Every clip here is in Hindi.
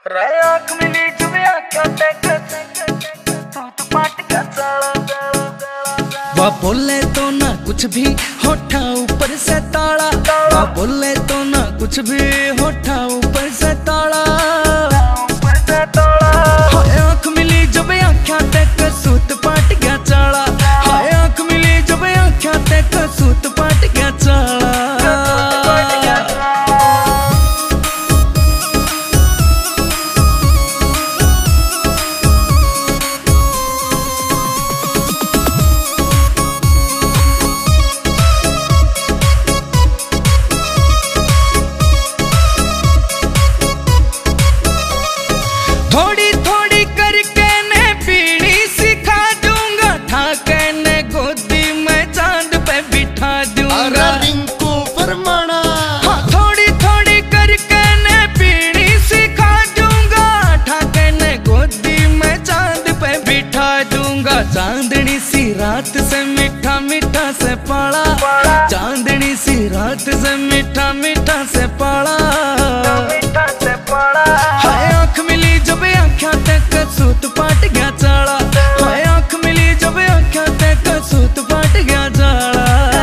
आँख मिली जुबे आँखों तक तो पाट का चाला। वह बोले तो ना कुछ भी होठा ऊपर से ताला, वह बोले तो ना कुछ भी होठा ऊपर से ताला। हाय आँख मिली जब आँखों तक सूत पाट गया चाला, हाय आँख मिली जब आँखों तक सूत पाट गया चाला। थोड़ी थोड़ी करके ने पीढ़ी सिखा दूंगा, ठाके ने गोदी में चांद पे बिठा दूंगा। रिंकू फरमाना हाँ थोड़ी थोड़ी करके ने पीढ़ी सिखा दूंगा, ठाके ने गोदी में चांद पे बिठा दूंगा। चांदनी सी रात से मीठा मीठा से पाला, चांदनी सी रात से मीठा मीठा से पाला। हाय आँख मिली जब आँखों तक सूत पाट गया चाला, हाय आँख मिली जब आँखों तक सूत पाट गया चाला।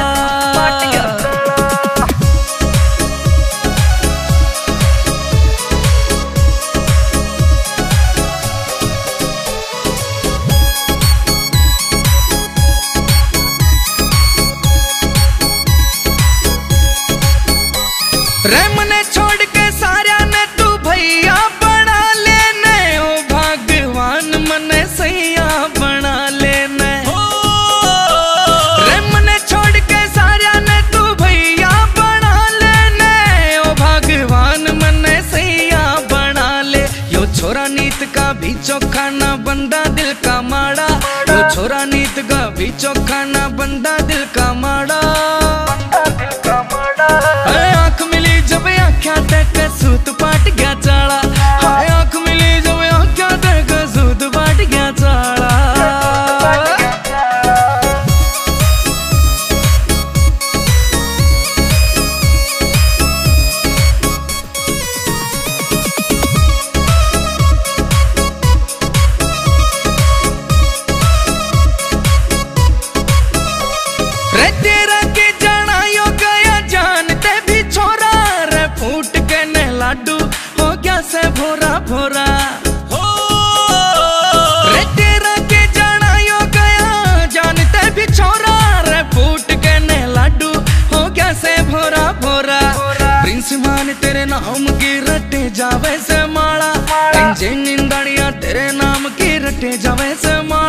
रे मने छोड़ के सारा ने तू भैया बना लेने, ओ भगवान मने सैया बना लेने। रे मने छोड़ के सारा ने तू भैया बना लेने, ओ भगवान मने सैया बना ले। यो छोरा नीत का भी चोखा ना बंदा दिल का माड़ा, यो छोरा नीत का भी चोखा ना बंदा दिल का माड़ा। आँख मिली जब आँखों तक सूत पाट गया चाला, हाय आँख मिली जब आँखों तक सूत पाट गया चाला। रे तेरा के जाना यो गया जानते भी छोरा, रे फूट के ने लाडू हो गया से भोरा भोरा। रे तेरा के जाना यो गया जानते भी छोरा, रे फूट के ने लाडू हो गया से भोरा भोरा। प्रिंस मान तेरे नाम की रटे जावे से माला, इंजन निंदाड़िया तेरे नाम की रटे जावे से माला।